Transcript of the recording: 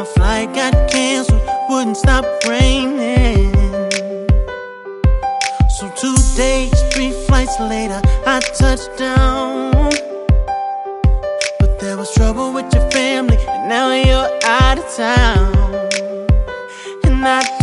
my flight got canceled, wouldn't stop raining. So 2 days, 3 flights later, I touched down. But there was trouble with your family, and now you're out of town. And I